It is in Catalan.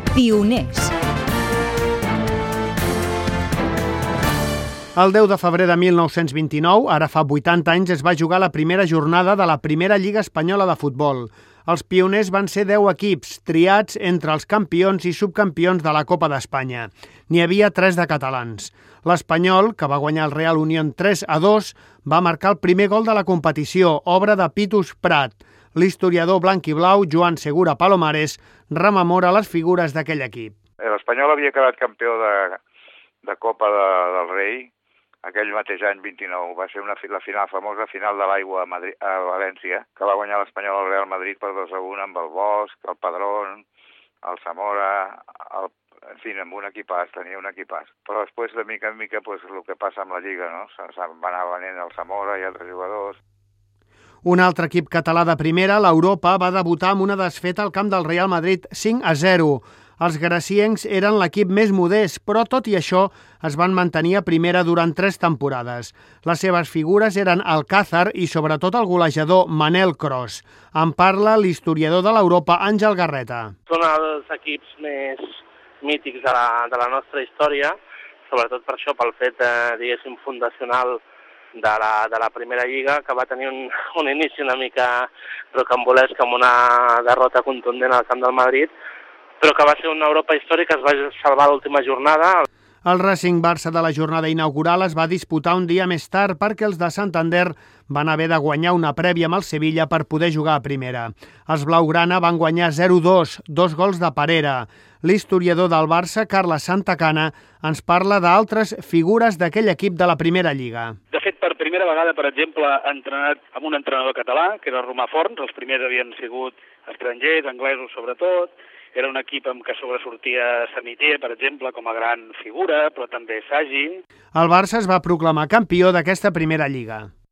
Pioners. El 10 de febrer de 1929, ara fa 80 anys, es va jugar la primera jornada de la Primera Lliga Espanyola de Futbol. Els Pioners van ser 10 equips, triats entre els campions i subcampions de la Copa d'Espanya. N'hi havia 3 de catalans. L'Espanyol, que va guanyar el Real Unión 3-2, va marcar el primer gol de la competició, obra de Pitus Prat. L'historiador blanc i blau, Joan Segura Palomares, rememora les figures d'aquell equip. L'Espanyol havia quedat campió de Copa del Rei aquell mateix any 29. Va ser la famosa final de l'aigua a València, que va guanyar l'Espanyol al Real Madrid per 2-1 amb el Bosch, el Padrón, el Zamora, en fi, amb un equipàs, tenia un equipàs. Però després, de mica en mica, pues, el que passa amb la Lliga, no? Va anar venent el Zamora i altres jugadors. Un altre equip català de primera, l'Europa, va debutar amb una desfeta al camp del Real Madrid 5-0. Els graciencs eren l'equip més modest, però tot i això es van mantenir a primera durant 3 temporades. Les seves figures eren Alcázar i sobretot el golejador Manel Cros. En parla l'historiador de l'Europa, Àngel Garreta. Són els equips més mítics de la nostra història, sobretot per això, pel fet, diguéssim, fundacional de la Primera Lliga, que va tenir un inici una mica rocambolesc amb una derrota contundent al camp del Madrid, però que va ser una Europa històrica, es va salvar l'última jornada. El Racing Barça de la jornada inaugural es va disputar un dia més tard perquè els de Santander van haver de guanyar una prèvia amb el Sevilla per poder jugar a primera. Els blaugrana van guanyar 0-2, 2 gols de Parera. L'historiador del Barça, Carles Santacana, ens parla d'altres figures d'aquell equip de la Primera Lliga. De fet, per primera vegada, per exemple, ha entrenat amb un entrenador català, que era Romà Forns. Els primers havien sigut estrangers, anglesos sobretot. Era un equip amb què sobresortia Samitier, per exemple, com a gran figura, però també Sagi. El Barça es va proclamar campió d'aquesta Primera Lliga.